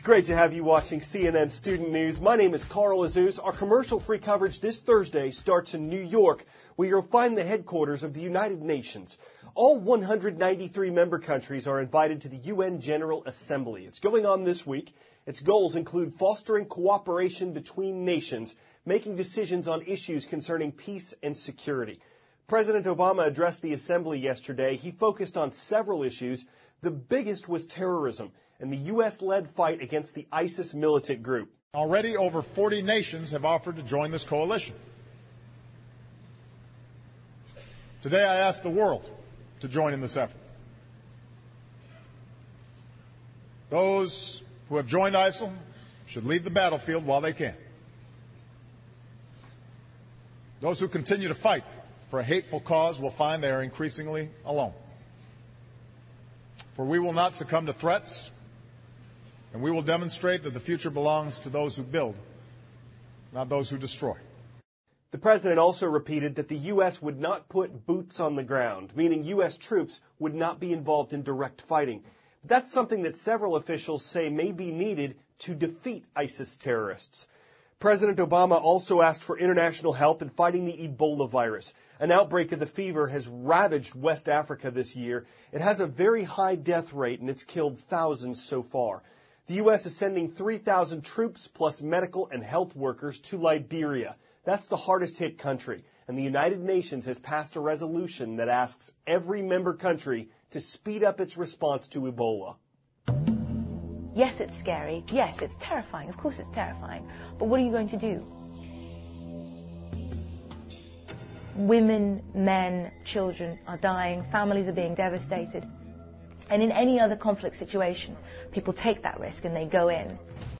great to have you watching CNN Student News. My name is Carl Azuz. Our commercial-free coverage this Thursday starts in New York, where you'll find the headquarters of the United Nations. All 193 member countries are invited to the UN General Assembly. It's going on this week. Its goals include fostering cooperation between nations, making decisions on issues concerning peace and security. President Obama addressed the assembly yesterday. He focused on several issues. The biggest was terrorism and the U.S.-led fight against the ISIS militant group. Already over 40 nations have offered to join this coalition. Today I ask the world to join in this effort. Those who have joined ISIL should leave the battlefield while they can. Those who continue to fight for a hateful cause will find they are increasingly alone. For we will not succumb to threats, and we will demonstrate that the future belongs to those who build, not those who destroy. The president also repeated that the U.S. would not put boots on the ground, meaning U.S. troops would not be involved in direct fighting. That's something that several officials say may be needed to defeat ISIS terrorists. President Obama also asked for international help in fighting the Ebola virus. An outbreak of the fever has ravaged West Africa this year. It has a very high death rate, and it's killed thousands so far. The U.S. is sending 3,000 troops plus medical and health workers to Liberia. That's the hardest-hit country, and the United Nations has passed a resolution that asks every member country to speed up its response to Ebola. Yes, it's scary. Yes, it's terrifying. Of course it's terrifying. But what are you going to do? Women, men, children are dying. Families are being devastated. And in any other conflict situation, people take that risk and they go in.